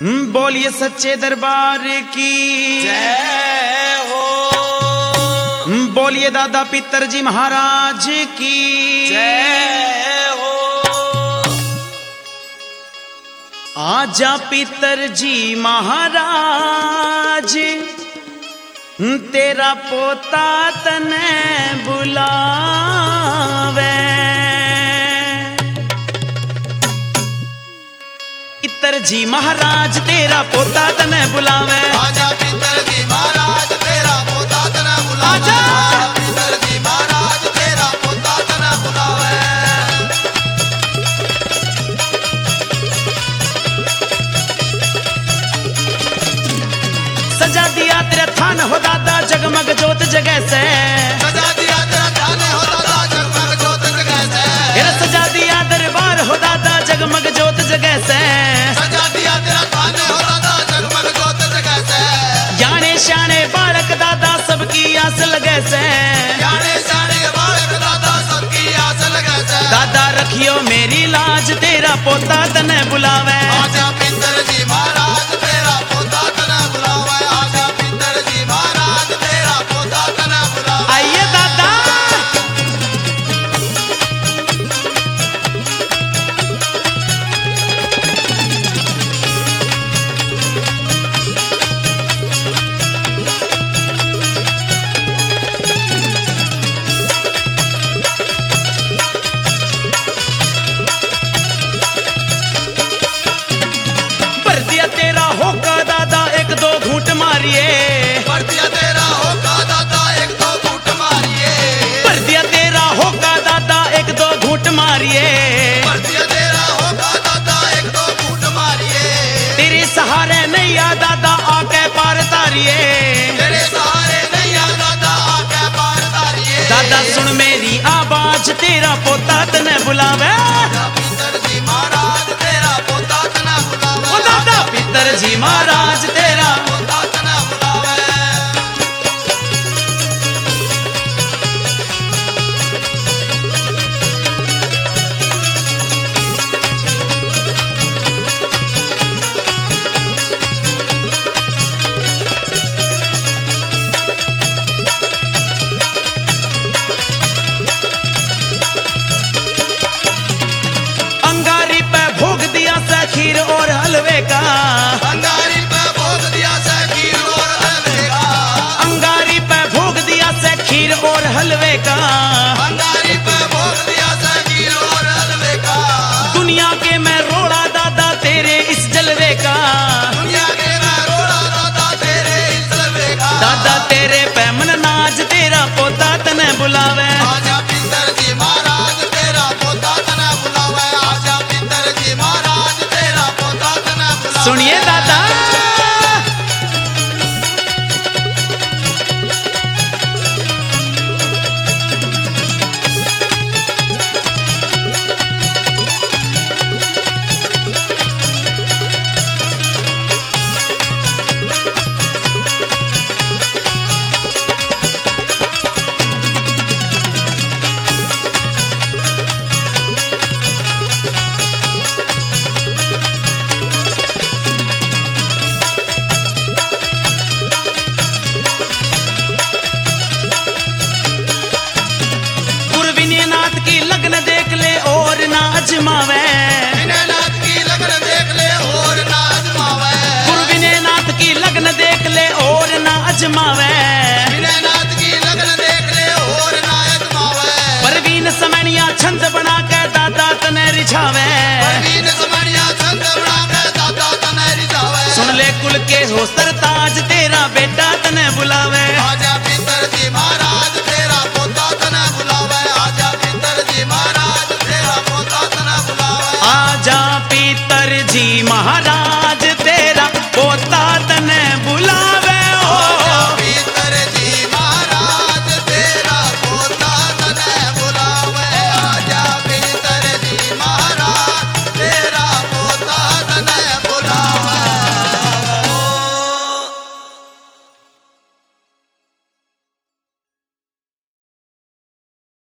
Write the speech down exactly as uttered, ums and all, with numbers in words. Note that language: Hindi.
बोलिए सच्चे दरबार की जय हो। बोलिए दादा पितर जी महाराज की जय हो। आजा पितर जी महाराज तेरा पोता तने बुलावे। पितर जी महाराज तेरा पोता तने बुलावे। आजा पितर जी महाराज तेरा पोता तने बुलावे। आजा पितर जी महाराज तेरा पोता तने बुलावे। सजा दिया तेरा थान हो दादा जगमग जोत जगह से। सजा दिया तेरा थान हो दादा जगमग जोत जगह से। तेरा सजा दिया दरबार हो दादा जगमग जोत जगह से। सजा दिया तेरा थान हो दादा जगमग जोत जगह से। जाने शाने बालक दादा सबकी आस लगे से। जाने शाने बालक दादा सबकी आस लगे से। दादा रखियो मेरी लाज तेरा पोता तने बुलावे। आजा पितर जी महाराज तेरा पोता तने बुलावे। आजा पितर जी महाराज तेरा पोता तने बुलावे। आइए दादा भर दिया तेरा होका दादा एक दो घूंट मारिए। भर दिया तेरा होका दादा एक दो घूंट मारिए। भर दिया तेरा होका दादा एक दो घूंट मारिए। भर दिया तेरा होका दादा एक दो घूंट मारिए। तेरे सहारे नैया दादा आके पार तारिए। तेरे सहारे नैया दादा आके पार तारिए। दादा सुन मेरी आवाज तेरा पोता तने बुलावे। आजा पितर जी महाराज तेरा पोता तने बुलावे। ओ दादा पितर जी महाराज तेरा पोता तने बुलावे। अंगारी पे भोग दिया से खीर और हलवे का। अंगारी पे भोग दिया से खीर और हलवे का। अंगारी पे भोग दिया से खीर और हलवे का। अंगारी पे भोग दिया से खीर और हलवे का। दुनिया के मैं रोड़ा दादा तेरे इस जलवे का। दुनिया के मैं रोड़ा दादा तेरे इस जलवे का। दादा तेरे पे मन नाज तेरा पोता तने बुलावे। आजा पितर जी महाराज तेरा पोता तने बुलावे। आजा पितर जी महाराज तेरा पोता तने बुलावे। सुनिए दादा गुरविनयनाथ की लगन देख ले और ना अजमावे। विनयनाथ की लगन देख ले और ना अजमावे। गुरविनयनाथ की लगन देख ले और ना अजमावे। विनयनाथ की लगन देख ले और ना अजमावे। परवीन समनिया छंद बना के दादा तने रिझावे। परवीन समनिया छंद बना के दादा तने रिझावे। सुन ले कुल के हो सरताज तेरा बेटा तने बुलावे। आजा